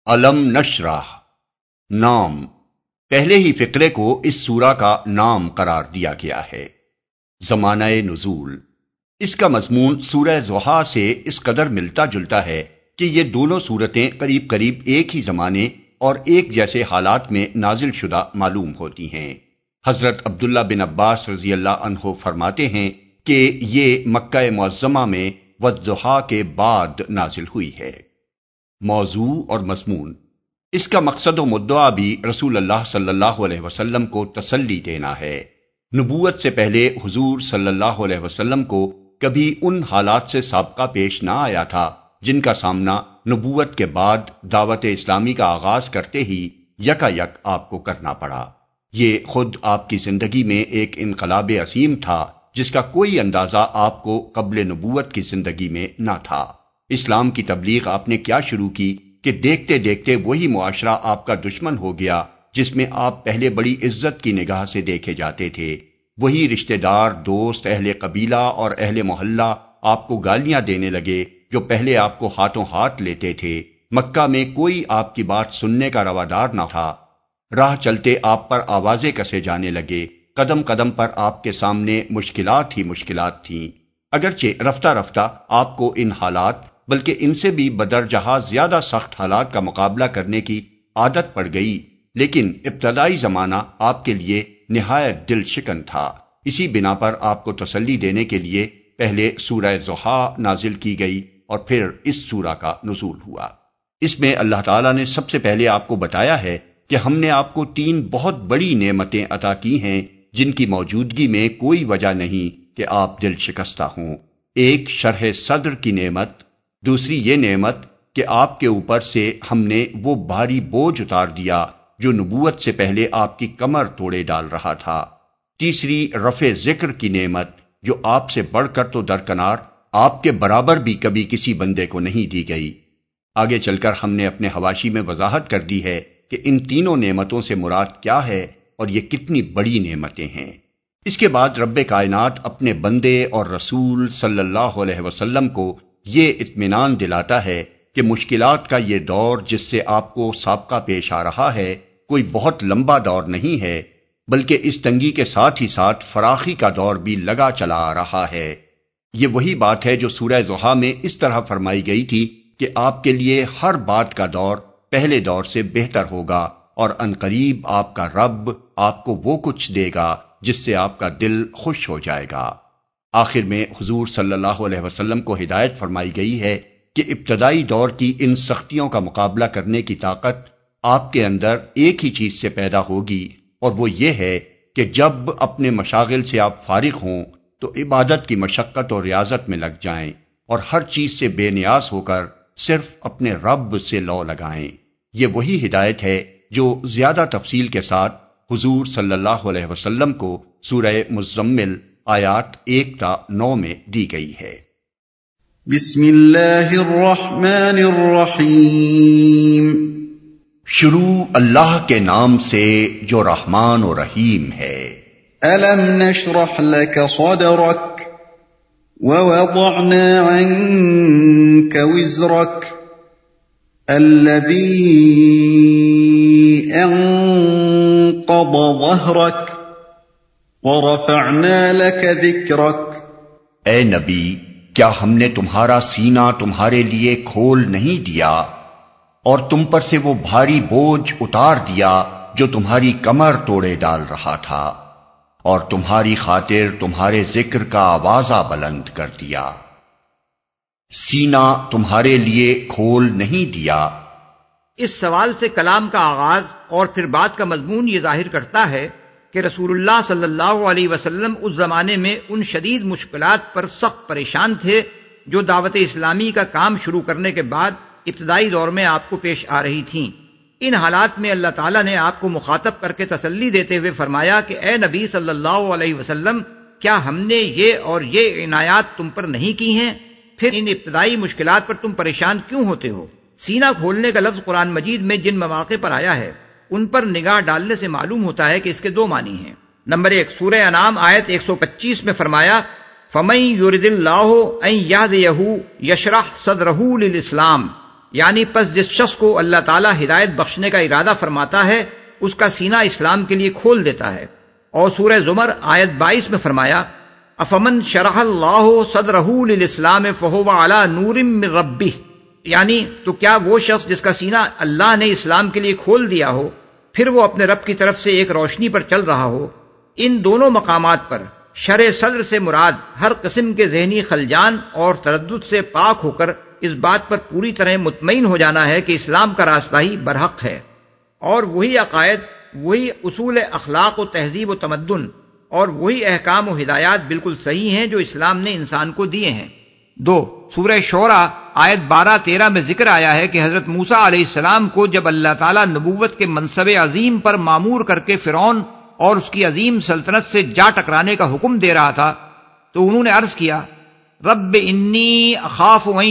علم نشرح نام پہلے ہی فقرے کو اس سورہ کا نام قرار دیا گیا ہے۔ زمانہ نزول، اس کا مضمون سورہ ضحیٰ سے اس قدر ملتا جلتا ہے کہ یہ دونوں سورتیں قریب قریب ایک ہی زمانے اور ایک جیسے حالات میں نازل شدہ معلوم ہوتی ہیں۔ حضرت عبداللہ بن عباس رضی اللہ عنہ فرماتے ہیں کہ یہ مکہ معظمہ میں والضحیٰ کے بعد نازل ہوئی ہے۔ موضوع اور مضمون، اس کا مقصد و مدعا بھی رسول اللہ صلی اللہ علیہ وسلم کو تسلی دینا ہے۔ نبوت سے پہلے حضور صلی اللہ علیہ وسلم کو کبھی ان حالات سے سابقہ پیش نہ آیا تھا جن کا سامنا نبوت کے بعد دعوت اسلامی کا آغاز کرتے ہی یکا یک آپ کو کرنا پڑا۔ یہ خود آپ کی زندگی میں ایک انقلاب عظیم تھا جس کا کوئی اندازہ آپ کو قبل نبوت کی زندگی میں نہ تھا۔ اسلام کی تبلیغ آپ نے کیا شروع کی کہ دیکھتے دیکھتے وہی معاشرہ آپ کا دشمن ہو گیا جس میں آپ پہلے بڑی عزت کی نگاہ سے دیکھے جاتے تھے۔ وہی رشتہ دار، دوست، اہل قبیلہ اور اہل محلہ آپ کو گالیاں دینے لگے جو پہلے آپ کو ہاتھوں ہاتھ لیتے تھے۔ مکہ میں کوئی آپ کی بات سننے کا روادار نہ تھا۔ راہ چلتے آپ پر آوازیں کسے جانے لگے، قدم قدم پر آپ کے سامنے مشکلات ہی مشکلات تھیں۔ اگرچہ رفتہ رفتہ آپ کو ان حالات بلکہ ان سے بھی بدرجہ زیادہ سخت حالات کا مقابلہ کرنے کی عادت پڑ گئی، لیکن ابتدائی زمانہ آپ کے لیے نہایت دل شکن تھا۔ اسی بنا پر آپ کو تسلی دینے کے لیے پہلے سورہ ضحیٰ نازل کی گئی اور پھر اس سورہ کا نزول ہوا۔ اس میں اللہ تعالیٰ نے سب سے پہلے آپ کو بتایا ہے کہ ہم نے آپ کو 3 بہت بڑی نعمتیں عطا کی ہیں جن کی موجودگی میں کوئی وجہ نہیں کہ آپ دل شکستہ ہوں۔ ایک شرح صدر کی نعمت، دوسری یہ نعمت کہ آپ کے اوپر سے ہم نے وہ بھاری بوجھ اتار دیا جو نبوت سے پہلے آپ کی کمر توڑے ڈال رہا تھا، تیسری رفع ذکر کی نعمت جو آپ سے بڑھ کر تو درکنار آپ کے برابر بھی کبھی کسی بندے کو نہیں دی گئی۔ آگے چل کر ہم نے اپنے حواشی میں وضاحت کر دی ہے کہ ان تینوں نعمتوں سے مراد کیا ہے اور یہ کتنی بڑی نعمتیں ہیں۔ اس کے بعد رب کائنات اپنے بندے اور رسول صلی اللہ علیہ وسلم کو یہ اطمینان دلاتا ہے کہ مشکلات کا یہ دور جس سے آپ کو سابقہ پیش آ رہا ہے کوئی بہت لمبا دور نہیں ہے، بلکہ اس تنگی کے ساتھ ہی ساتھ فراخی کا دور بھی لگا چلا آ رہا ہے۔ یہ وہی بات ہے جو سورہ ضحیٰ میں اس طرح فرمائی گئی تھی کہ آپ کے لیے ہر بات کا دور پہلے دور سے بہتر ہوگا اور عنقریب آپ کا رب آپ کو وہ کچھ دے گا جس سے آپ کا دل خوش ہو جائے گا۔ آخر میں حضور صلی اللہ علیہ وسلم کو ہدایت فرمائی گئی ہے کہ ابتدائی دور کی ان سختیوں کا مقابلہ کرنے کی طاقت آپ کے اندر ایک ہی چیز سے پیدا ہوگی، اور وہ یہ ہے کہ جب اپنے مشاغل سے آپ فارغ ہوں تو عبادت کی مشقت اور ریاضت میں لگ جائیں اور ہر چیز سے بے نیاز ہو کر صرف اپنے رب سے لو لگائیں۔ یہ وہی ہدایت ہے جو زیادہ تفصیل کے ساتھ حضور صلی اللہ علیہ وسلم کو سورہ مزمل آیات 1 تا 9 میں دی گئی ہے۔ بسم اللہ الرحمن الرحیم۔ شروع اللہ کے نام سے جو رحمان و رحیم ہے۔ أَلَمْ نَشْرَحْ لَكَ صَدْرَكَ وَوَضَعْنَا عَنكَ وِزْرَكَ الَّذِي أَنقَضَ ظَهْرَكَ وَرَفَعْنَا لَكَ ذِكْرَكَ۔ اے نبی، کیا ہم نے تمہارا سینہ تمہارے لیے کھول نہیں دیا اور تم پر سے وہ بھاری بوجھ اتار دیا جو تمہاری کمر توڑے ڈال رہا تھا، اور تمہاری خاطر تمہارے ذکر کا آوازہ بلند کر دیا۔ سینہ تمہارے لیے کھول نہیں دیا۔ اس سوال سے کلام کا آغاز اور پھر بات کا مضمون یہ ظاہر کرتا ہے کہ رسول اللہ صلی اللہ علیہ وسلم اس زمانے میں ان شدید مشکلات پر سخت پریشان تھے جو دعوت اسلامی کا کام شروع کرنے کے بعد ابتدائی دور میں آپ کو پیش آ رہی تھیں۔ ان حالات میں اللہ تعالیٰ نے آپ کو مخاطب کر کے تسلی دیتے ہوئے فرمایا کہ اے نبی صلی اللہ علیہ وسلم، کیا ہم نے یہ اور یہ عنایات تم پر نہیں کی ہیں؟ پھر ان ابتدائی مشکلات پر تم پریشان کیوں ہوتے ہو؟ سینہ کھولنے کا لفظ قرآن مجید میں جن مواقع پر آیا ہے ان پر نگاہ ڈالنے سے معلوم ہوتا ہے کہ اس کے 2 معنی ہیں۔ نمبر 1، سورہ انعام آیت 125 میں فرمایا فَمَن يُرِدِ اللَّهُ أَن يَهْدِيَهُ يَشْرَحْ صَدْرَهُ لِلْإِسْلَامِ، یعنی پس جس شخص کو اللہ تعالیٰ ہدایت بخشنے کا ارادہ فرماتا ہے اس کا سینہ اسلام کے لیے کھول دیتا ہے۔ اور سورہ زمر آیت 22 میں فرمایا افمن شرح اللہ صدرہ للاسلام فہو علی نور من ربہ، یعنی تو کیا وہ شخص جس کا سینہ اللہ نے اسلام کے لیے کھول دیا ہو پھر وہ اپنے رب کی طرف سے ایک روشنی پر چل رہا ہو۔ ان دونوں مقامات پر شرح صدر سے مراد ہر قسم کے ذہنی خلجان اور تردد سے پاک ہو کر اس بات پر پوری طرح مطمئن ہو جانا ہے کہ اسلام کا راستہ ہی برحق ہے، اور وہی عقائد، وہی اصول اخلاق و تہذیب و تمدن اور وہی احکام و ہدایات بالکل صحیح ہیں جو اسلام نے انسان کو دیے ہیں۔ 2 سورہ شعراء آیت 12-13 میں ذکر آیا ہے کہ حضرت موسیٰ علیہ السلام کو جب اللہ تعالیٰ نبوت کے منصب عظیم پر مامور کر کے فرعون اور اس کی عظیم سلطنت سے جا ٹکرانے کا حکم دے رہا تھا تو انہوں نے عرض کیا رب انی اخاف ان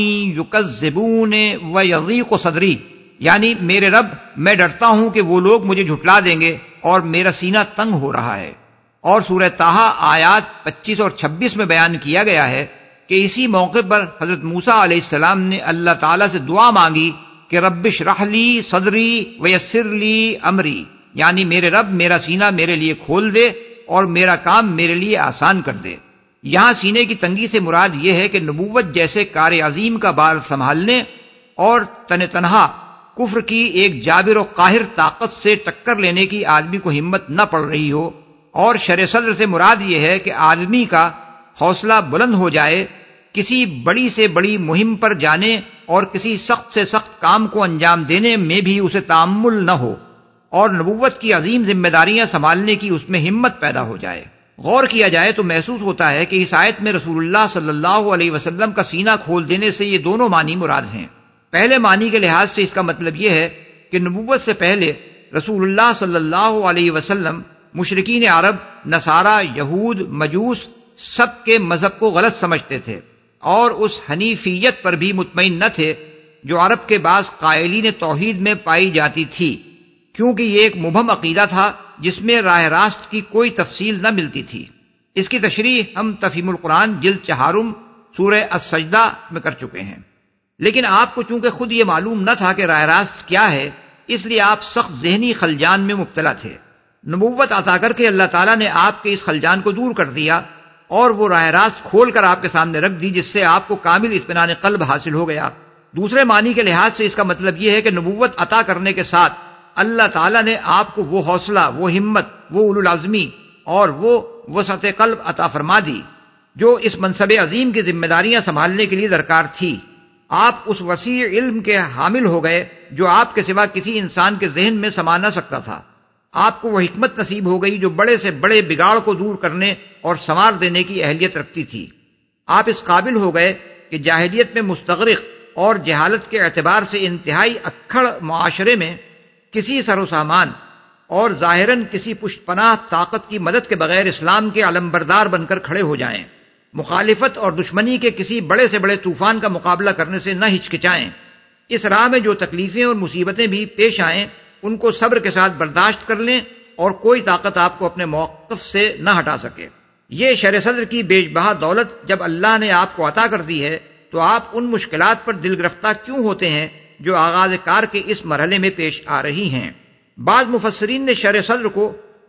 یکذبون ویضیق صدری، یعنی میرے رب میں ڈرتا ہوں کہ وہ لوگ مجھے جھٹلا دیں گے اور میرا سینہ تنگ ہو رہا ہے۔ اور سورہ طٰہٰ آیات 25 اور 26 میں بیان کیا گیا ہے کہ اسی موقع پر حضرت موسیٰ علیہ السلام نے اللہ تعالیٰ سے دعا مانگی کہ رب اشرح لی صدری ویسر لی امری، یعنی میرے رب میرا سینہ میرے لیے کھول دے اور میرا کام میرے لیے آسان کر دے۔ یہاں سینے کی تنگی سے مراد یہ ہے کہ نبوت جیسے کار عظیم کا بار سنبھالنے اور تنہا کفر کی ایک جابر و قاہر طاقت سے ٹکر لینے کی آدمی کو ہمت نہ پڑ رہی ہو، اور شرح صدر سے مراد یہ ہے کہ آدمی کا حوصلہ بلند ہو جائے کسی بڑی سے بڑی مہم پر جانے اور کسی سخت سے سخت کام کو انجام دینے میں بھی اسے تأمل نہ ہو، اور نبوت کی عظیم ذمہ داریاں سنبھالنے کی اس میں ہمت پیدا ہو جائے۔ غور کیا جائے تو محسوس ہوتا ہے کہ اس آیت میں رسول اللہ صلی اللہ علیہ وسلم کا سینہ کھول دینے سے یہ دونوں معنی مراد ہیں۔ پہلے معنی کے لحاظ سے اس کا مطلب یہ ہے کہ نبوت سے پہلے رسول اللہ صلی اللہ علیہ وسلم مشرکین عرب، نصارہ، یہود، مجوس سب کے مذہب کو غلط سمجھتے تھے اور اس حنیفیت پر بھی مطمئن نہ تھے جو عرب کے بعض قائلین توحید میں پائی جاتی تھی، کیونکہ یہ ایک مبہم عقیدہ تھا جس میں راہ راست کی کوئی تفصیل نہ ملتی تھی۔ اس کی تشریح ہم تفہیم القرآن جلد 4 سورہ السجدہ میں کر چکے ہیں، لیکن آپ کو چونکہ خود یہ معلوم نہ تھا کہ راہ راست کیا ہے، اس لیے آپ سخت ذہنی خلجان میں مبتلا تھے۔ نبوت عطا کر کے اللہ تعالیٰ نے آپ کے اس خلجان کو دور کر دیا اور وہ راہ راست کھول کر آپ کے سامنے رکھ دی، جس سے آپ کو کامل اطمینان قلب حاصل ہو گیا۔ دوسرے معنی کے لحاظ سے اس کا مطلب یہ ہے کہ نبوت عطا کرنے کے ساتھ اللہ تعالیٰ نے آپ کو وہ حوصلہ، وہ ہمت، وہ اولو العزمی اور وہ وسعت قلب عطا فرما دی جو اس منصب عظیم کی ذمہ داریاں سنبھالنے کے لیے درکار تھی۔ آپ اس وسیع علم کے حامل ہو گئے جو آپ کے سوا کسی انسان کے ذہن میں سما نہ سکتا تھا۔ آپ کو وہ حکمت نصیب ہو گئی جو بڑے سے بڑے بگاڑ کو دور کرنے اور سنوار دینے کی اہلیت رکھتی تھی۔ آپ اس قابل ہو گئے کہ جاہلیت میں مستغرق اور جہالت کے اعتبار سے انتہائی اکھڑ معاشرے میں کسی سر و سامان اور ظاہراً کسی پشت پناہ طاقت کی مدد کے بغیر اسلام کے علمبردار بن کر کھڑے ہو جائیں، مخالفت اور دشمنی کے کسی بڑے سے بڑے طوفان کا مقابلہ کرنے سے نہ ہچکچائیں، اس راہ میں جو تکلیفیں اور مصیبتیں بھی پیش آئیں ان کو صبر کے ساتھ برداشت کر لیں اور کوئی طاقت آپ کو اپنے موقف سے نہ ہٹا سکے۔ یہ شرح صدر کی بیش بہا دولت جب اللہ نے آپ کو عطا کر دی ہے تو آپ ان مشکلات پر دل گرفتہ کیوں ہوتے ہیں جو آغاز کار کے اس مرحلے میں پیش آ رہی ہیں؟ بعض مفسرین نے شرح صدر کو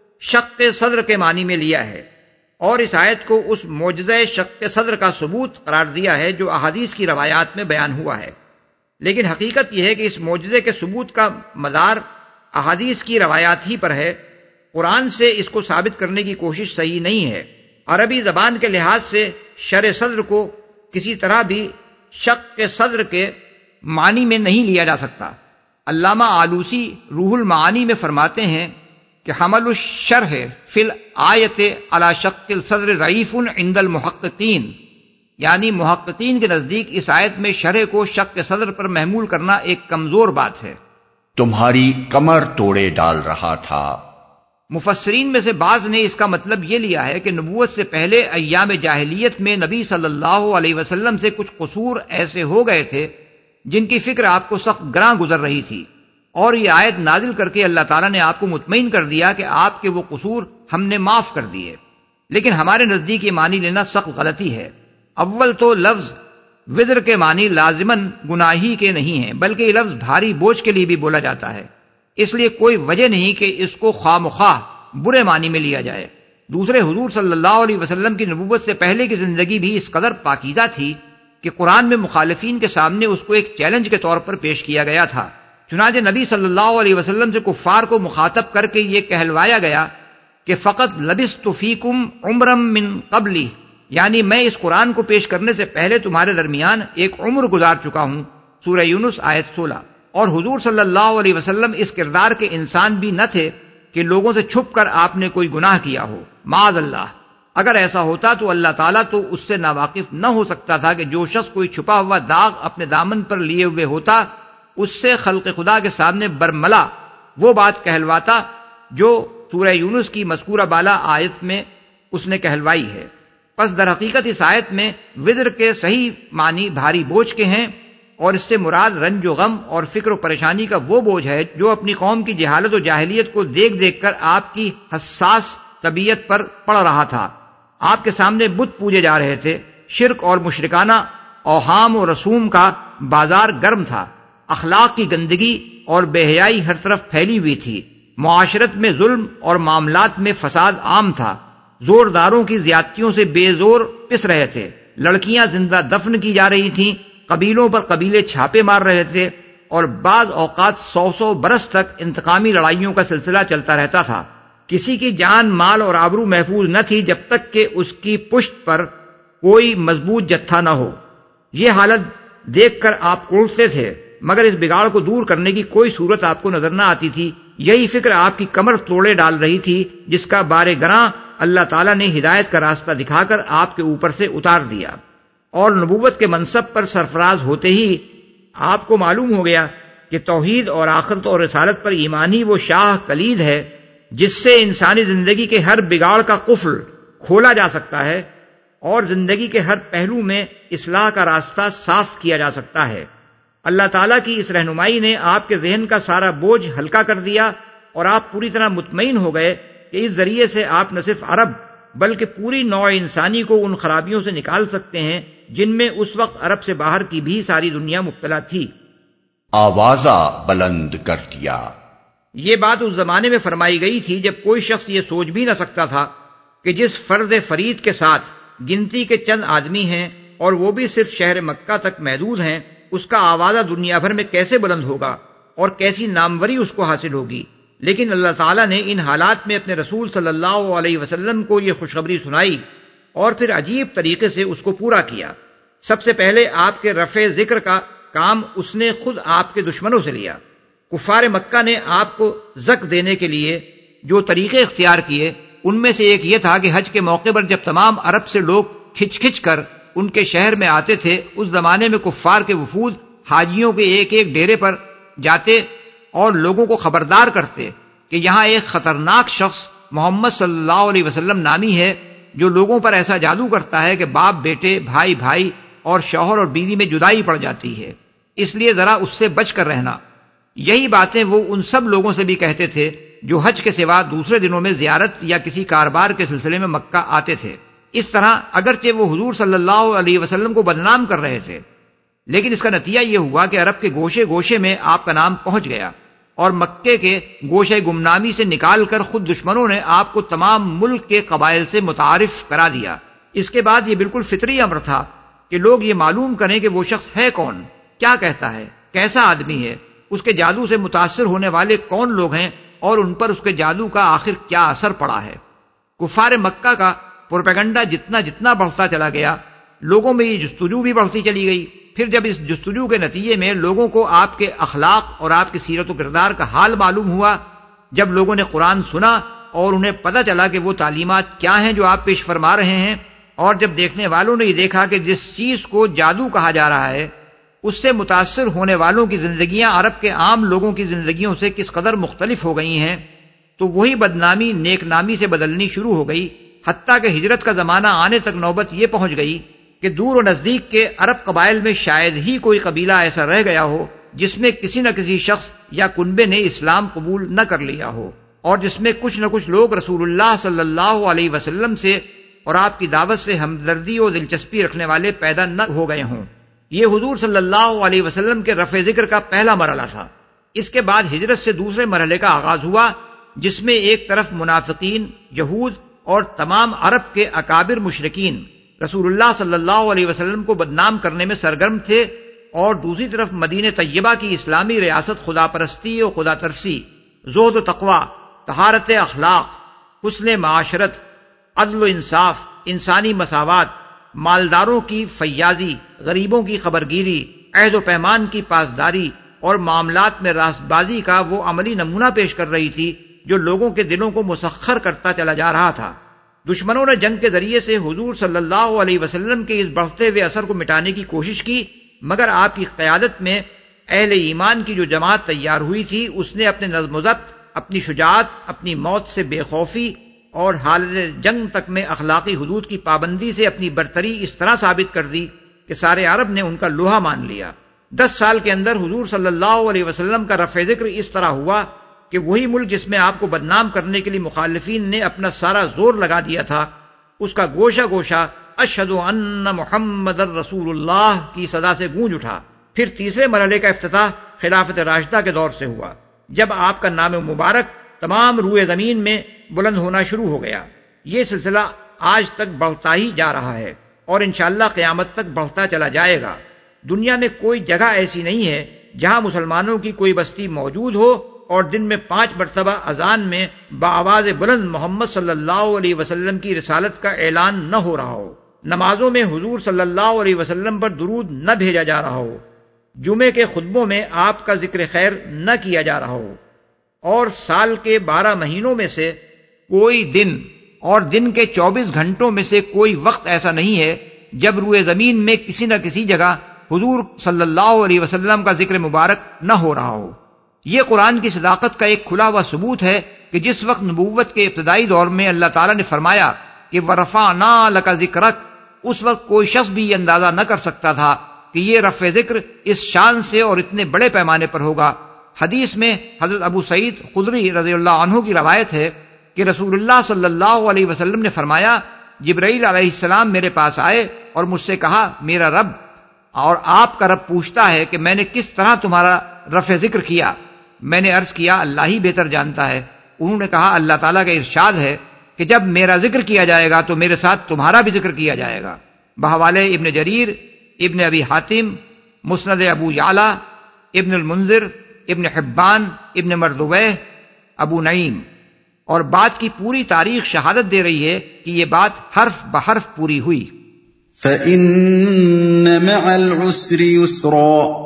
شق صدر کے معنی میں لیا ہے اور اس آیت کو اس معجزہ شق صدر کا ثبوت قرار دیا ہے جو احادیث کی روایات میں بیان ہوا ہے، لیکن حقیقت یہ ہے کہ اس معجزے کے ثبوت کا مدار احادیث کی روایات ہی پر ہے۔ قرآن سے اس کو ثابت کرنے کی کوشش صحیح نہیں ہے۔ عربی زبان کے لحاظ سے شرح صدر کو کسی طرح بھی شق صدر کے معنی میں نہیں لیا جا سکتا۔ علامہ آلوسی روح المعانی میں فرماتے ہیں کہ حمل الشرح فی الآیت علی شق الصدر ضعیف عند المحققین، یعنی محققین کے نزدیک اس آیت میں شرح کو شق صدر پر محمول کرنا ایک کمزور بات ہے۔ تمہاری کمر توڑے ڈال رہا تھا۔ مفسرین میں سے بعض نے اس کا مطلب یہ لیا ہے کہ نبوت سے پہلے ایام جاہلیت میں نبی صلی اللہ علیہ وسلم سے کچھ قصور ایسے ہو گئے تھے جن کی فکر آپ کو سخت گراں گزر رہی تھی، اور یہ آیت نازل کر کے اللہ تعالیٰ نے آپ کو مطمئن کر دیا کہ آپ کے وہ قصور ہم نے معاف کر دیے۔ لیکن ہمارے نزدیک یہ معنی لینا سخت غلطی ہے۔ اول تو لفظ وزر کے معنی لازماً گناہی کے نہیں ہیں، بلکہ یہ لفظ بھاری بوجھ کے لیے بھی بولا جاتا ہے، اس لیے کوئی وجہ نہیں کہ اس کو خواہ مخواہ برے معنی میں لیا جائے۔ دوسرے، حضور صلی اللہ علیہ وسلم کی نبوت سے پہلے کی زندگی بھی اس قدر پاکیزہ تھی کہ قرآن میں مخالفین کے سامنے اس کو ایک چیلنج کے طور پر پیش کیا گیا تھا۔ چنانچہ نبی صلی اللہ علیہ وسلم سے کفار کو مخاطب کر کے یہ کہلوایا گیا کہ فقط لبثت فیکم عمرا من قبلی، یعنی میں اس قرآن کو پیش کرنے سے پہلے تمہارے درمیان ایک عمر گزار چکا ہوں، سورہ یونس آیت 16۔ اور حضور صلی اللہ علیہ وسلم اس کردار کے انسان بھی نہ تھے کہ لوگوں سے چھپ کر آپ نے کوئی گناہ کیا ہو، معاذ اللہ۔ اگر ایسا ہوتا تو اللہ تعالیٰ تو اس سے ناواقف نہ ہو سکتا تھا کہ جو شخص کوئی چھپا ہوا داغ اپنے دامن پر لیے ہوئے ہوتا اس سے خلق خدا کے سامنے برملا وہ بات کہلواتا جو سورہ یونس کی مذکورہ بالا آیت میں اس نے کہلوائی ہے۔ پس در حقیقت اس آیت میں وزر کے صحیح معنی بھاری بوجھ کے ہیں، اور اس سے مراد رنج و غم اور فکر و پریشانی کا وہ بوجھ ہے جو اپنی قوم کی جہالت و جاہلیت کو دیکھ دیکھ کر آپ کی حساس طبیعت پر پڑ رہا تھا۔ آپ کے سامنے بت پوجے جا رہے تھے، شرک اور مشرکانہ اوہام و رسوم کا بازار گرم تھا، اخلاق کی گندگی اور بے حیائی ہر طرف پھیلی ہوئی تھی، معاشرت میں ظلم اور معاملات میں فساد عام تھا، زورداروں کی زیادتیوں سے بے زور پس رہے تھے، لڑکیاں زندہ دفن کی جا رہی تھیں، قبیلوں پر قبیلے چھاپے مار رہے تھے، اور بعض اوقات 100 برس تک انتقامی لڑائیوں کا سلسلہ چلتا رہتا تھا۔ کسی کی جان، مال اور آبرو محفوظ نہ تھی جب تک کہ اس کی پشت پر کوئی مضبوط جتھا نہ ہو۔ یہ حالت دیکھ کر آپ کڑھتے تھے، مگر اس بگاڑ کو دور کرنے کی کوئی صورت آپ کو نظر نہ آتی تھی۔ یہی فکر آپ کی کمر توڑے ڈال رہی تھی، جس کا بار گراں اللہ تعالیٰ نے ہدایت کا راستہ دکھا کر آپ کے اوپر سے اتار دیا، اور نبوت کے منصب پر سرفراز ہوتے ہی آپ کو معلوم ہو گیا کہ توحید اور آخرت اور رسالت پر ایمان ہی وہ شاہ کلید ہے جس سے انسانی زندگی کے ہر بگاڑ کا قفل کھولا جا سکتا ہے اور زندگی کے ہر پہلو میں اصلاح کا راستہ صاف کیا جا سکتا ہے۔ اللہ تعالیٰ کی اس رہنمائی نے آپ کے ذہن کا سارا بوجھ ہلکا کر دیا، اور آپ پوری طرح مطمئن ہو گئے کہ اس ذریعے سے آپ نہ صرف عرب بلکہ پوری نوع انسانی کو ان خرابیوں سے نکال سکتے ہیں جن میں اس وقت عرب سے باہر کی بھی ساری دنیا مبتلا تھی۔ آوازہ بلند کر دیا۔ یہ بات اس زمانے میں فرمائی گئی تھی جب کوئی شخص یہ سوچ بھی نہ سکتا تھا کہ جس فرد فرید کے ساتھ گنتی کے چند آدمی ہیں اور وہ بھی صرف شہر مکہ تک محدود ہیں، اس کا آوازہ دنیا بھر میں کیسے بلند ہوگا اور کیسی ناموری اس کو حاصل ہوگی۔ لیکن اللہ تعالیٰ نے ان حالات میں اپنے رسول صلی اللہ علیہ وسلم کو یہ خوشخبری سنائی اور پھر عجیب طریقے سے اس کو پورا کیا۔ سب سے پہلے آپ کے رفع ذکر کا کام اس نے خود آپ کے دشمنوں سے لیا۔ کفار مکہ نے آپ کو زک دینے کے لیے جو طریقے اختیار کیے ان میں سے ایک یہ تھا کہ حج کے موقع پر جب تمام عرب سے لوگ کھچ کھچ کر ان کے شہر میں آتے تھے، اس زمانے میں کفار کے وفود حاجیوں کے ایک ایک ڈیرے پر جاتے اور لوگوں کو خبردار کرتے کہ یہاں ایک خطرناک شخص محمد صلی اللہ علیہ وسلم نامی ہے جو لوگوں پر ایسا جادو کرتا ہے کہ باپ بیٹے، بھائی بھائی اور شوہر اور بیوی میں جدائی پڑ جاتی ہے، اس لیے ذرا اس سے بچ کر رہنا۔ یہی باتیں وہ ان سب لوگوں سے بھی کہتے تھے جو حج کے سوا دوسرے دنوں میں زیارت یا کسی کاروبار کے سلسلے میں مکہ آتے تھے۔ اس طرح اگرچہ وہ حضور صلی اللہ علیہ وسلم کو بدنام کر رہے تھے، لیکن اس کا نتیجہ یہ ہوا کہ عرب کے گوشے گوشے میں آپ کا نام پہنچ گیا، اور مکے کے گوشے گمنامی سے نکال کر خود دشمنوں نے آپ کو تمام ملک کے قبائل سے متعارف کرا دیا۔ اس کے بعد یہ بالکل فطری امر تھا کہ لوگ یہ معلوم کریں کہ وہ شخص ہے کون، کیا کہتا ہے، کیسا آدمی ہے، اس کے جادو سے متاثر ہونے والے کون لوگ ہیں اور ان پر اس کے جادو کا آخر کیا اثر پڑا ہے۔ کفار مکہ کا پروپیگنڈا جتنا جتنا بڑھتا چلا گیا، لوگوں میں یہ جستجو بھی بڑھتی چلی گئی۔ پھر جب اس جستجو کے نتیجے میں لوگوں کو آپ کے اخلاق اور آپ کی سیرت و کردار کا حال معلوم ہوا، جب لوگوں نے قرآن سنا اور انہیں پتہ چلا کہ وہ تعلیمات کیا ہیں جو آپ پیش فرما رہے ہیں، اور جب دیکھنے والوں نے یہ دیکھا کہ جس چیز کو جادو کہا جا رہا ہے اس سے متاثر ہونے والوں کی زندگیاں عرب کے عام لوگوں کی زندگیوں سے کس قدر مختلف ہو گئی ہیں، تو وہی بدنامی نیک نامی سے بدلنی شروع ہو گئی، حتیٰ کہ ہجرت کا زمانہ آنے تک نوبت یہ پہنچ گئی کہ دور و نزدیک کے عرب قبائل میں شاید ہی کوئی قبیلہ ایسا رہ گیا ہو جس میں کسی نہ کسی شخص یا کنبے نے اسلام قبول نہ کر لیا ہو، اور جس میں کچھ نہ کچھ لوگ رسول اللہ صلی اللہ علیہ وسلم سے اور آپ کی دعوت سے ہمدردی اور دلچسپی رکھنے والے پیدا نہ ہو گئے ہوں۔ یہ حضور صلی اللہ علیہ وسلم کے رفع ذکر کا پہلا مرحلہ تھا۔ اس کے بعد ہجرت سے دوسرے مرحلے کا آغاز ہوا، جس میں ایک طرف منافقین، یہود اور تمام عرب کے اکابر مشرکین رسول اللہ صلی اللہ علیہ وسلم کو بدنام کرنے میں سرگرم تھے، اور دوسری طرف مدینہ طیبہ کی اسلامی ریاست خدا پرستی و خدا ترسی، زہد و تقوی، طہارت اخلاق، حسن معاشرت، عدل و انصاف، انسانی مساوات، مالداروں کی فیاضی، غریبوں کی خبرگیری، عہد و پیمان کی پاسداری اور معاملات میں راست بازی کا وہ عملی نمونہ پیش کر رہی تھی جو لوگوں کے دلوں کو مسخر کرتا چلا جا رہا تھا۔ دشمنوں نے جنگ کے ذریعے سے حضور صلی اللہ علیہ وسلم کے اس بڑھتے ہوئے اثر کو مٹانے کی کوشش کی، مگر آپ کی قیادت میں اہل ایمان کی جو جماعت تیار ہوئی تھی، اس نے اپنے نظم و ضبط، اپنی شجاعت، اپنی موت سے بے خوفی اور حالت جنگ تک میں اخلاقی حدود کی پابندی سے اپنی برتری اس طرح ثابت کر دی کہ سارے عرب نے ان کا لوہا مان لیا۔ 10 سال کے اندر حضور صلی اللہ علیہ وسلم کا رفع ذکر اس طرح ہوا کہ وہی ملک جس میں آپ کو بدنام کرنے کے لیے مخالفین نے اپنا سارا زور لگا دیا تھا، اس کا گوشہ گوشہ اشہد ان محمد رسول اللہ کی صدا سے گونج اٹھا۔ پھر تیسرے مرحلے کا افتتاح خلافت راشدہ کے دور سے ہوا، جب آپ کا نام مبارک تمام روئے زمین میں بلند ہونا شروع ہو گیا۔ یہ سلسلہ آج تک بڑھتا ہی جا رہا ہے اور انشاءاللہ قیامت تک بڑھتا چلا جائے گا۔ دنیا میں کوئی جگہ ایسی نہیں ہے جہاں مسلمانوں کی کوئی بستی موجود ہو اور دن میں 5 مرتبہ اذان میں بآواز بلند محمد صلی اللہ علیہ وسلم کی رسالت کا اعلان نہ ہو رہا ہو، نمازوں میں حضور صلی اللہ علیہ وسلم پر درود نہ بھیجا جا رہا ہو، جمعے کے خطبوں میں آپ کا ذکر خیر نہ کیا جا رہا ہو، اور سال کے 12 مہینوں میں سے کوئی دن اور دن کے 24 گھنٹوں میں سے کوئی وقت ایسا نہیں ہے جب روئے زمین میں کسی نہ کسی جگہ حضور صلی اللہ علیہ وسلم کا ذکر مبارک نہ ہو رہا ہو۔ یہ قرآن کی صداقت کا ایک کھلا ہوا ثبوت ہے کہ جس وقت نبوت کے ابتدائی دور میں اللہ تعالیٰ نے فرمایا کہ وَرَفَعْنَا لَكَ ذِكْرَكَ، اس وقت کوئی شخص بھی یہ اندازہ نہ کر سکتا تھا کہ یہ رفع ذکر اس شان سے اور اتنے بڑے پیمانے پر ہوگا۔ حدیث میں حضرت ابو سعید خدری رضی اللہ عنہ کی روایت ہے کہ رسول اللہ صلی اللہ علیہ وسلم نے فرمایا، جبرائیل علیہ السلام میرے پاس آئے اور مجھ سے کہا، میرا رب اور آپ کا رب پوچھتا ہے کہ میں نے کس طرح تمہارا رفع ذکر کیا۔ میں نے عرض کیا، اللہ ہی بہتر جانتا ہے۔ انہوں نے کہا، اللہ تعالیٰ کا ارشاد ہے کہ جب میرا ذکر کیا جائے گا تو میرے ساتھ تمہارا بھی ذکر کیا جائے گا۔ بحوالے ابن جریر، ابن ابی حاتم، مسند ابو یعلا، ابن المنذر، ابن حبان، ابن مردویہ، ابو نعیم، اور بات کی پوری تاریخ شہادت دے رہی ہے کہ یہ بات حرف بحرف پوری ہوئی۔ فَإِنَّ مَعَ الْعُسْرِ يُسْرًا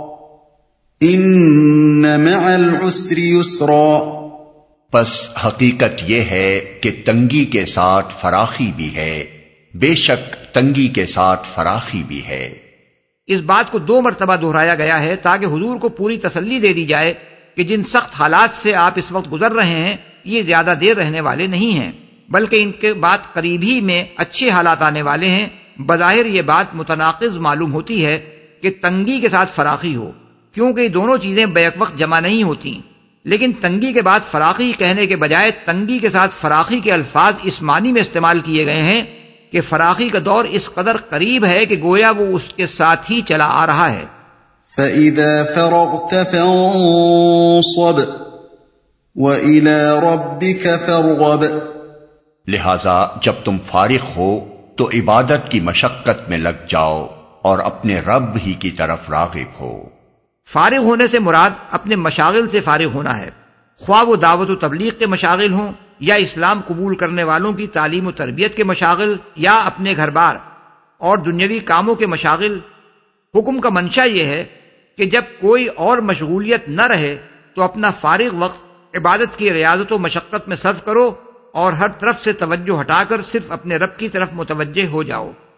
إِنَّ مَعَ الْعُسْرِ يُسْرًا، پس حقیقت یہ ہے کہ تنگی کے ساتھ فراخی بھی ہے، بے شک تنگی کے ساتھ فراخی بھی ہے۔ اس بات کو 2 مرتبہ دہرایا گیا ہے تاکہ حضور کو پوری تسلی دے دی جائے کہ جن سخت حالات سے آپ اس وقت گزر رہے ہیں یہ زیادہ دیر رہنے والے نہیں ہیں، بلکہ ان کے بعد قریب ہی میں اچھے حالات آنے والے ہیں۔ بظاہر یہ بات متناقض معلوم ہوتی ہے کہ تنگی کے ساتھ فراخی ہو، کیونکہ یہ دونوں چیزیں بیک وقت جمع نہیں ہوتی، لیکن تنگی کے بعد فراخی کہنے کے بجائے تنگی کے ساتھ فراخی کے الفاظ اس معنی میں استعمال کیے گئے ہیں کہ فراخی کا دور اس قدر قریب ہے کہ گویا وہ اس کے ساتھ ہی چلا آ رہا ہے۔ فَإِذَا فَرَغْتَ فَانصَبْ وَإِلَى رَبِّكَ فَارْغَب، لہذا جب تم فارغ ہو تو عبادت کی مشقت میں لگ جاؤ اور اپنے رب ہی کی طرف راغب ہو۔ فارغ ہونے سے مراد اپنے مشاغل سے فارغ ہونا ہے، خواہ وہ دعوت و تبلیغ کے مشاغل ہوں یا اسلام قبول کرنے والوں کی تعلیم و تربیت کے مشاغل یا اپنے گھر بار اور دنیاوی کاموں کے مشاغل۔ حکم کا منشا یہ ہے کہ جب کوئی اور مشغولیت نہ رہے تو اپنا فارغ وقت عبادت کی ریاضت و مشقت میں صرف کرو اور ہر طرف سے توجہ ہٹا کر صرف اپنے رب کی طرف متوجہ ہو جاؤ۔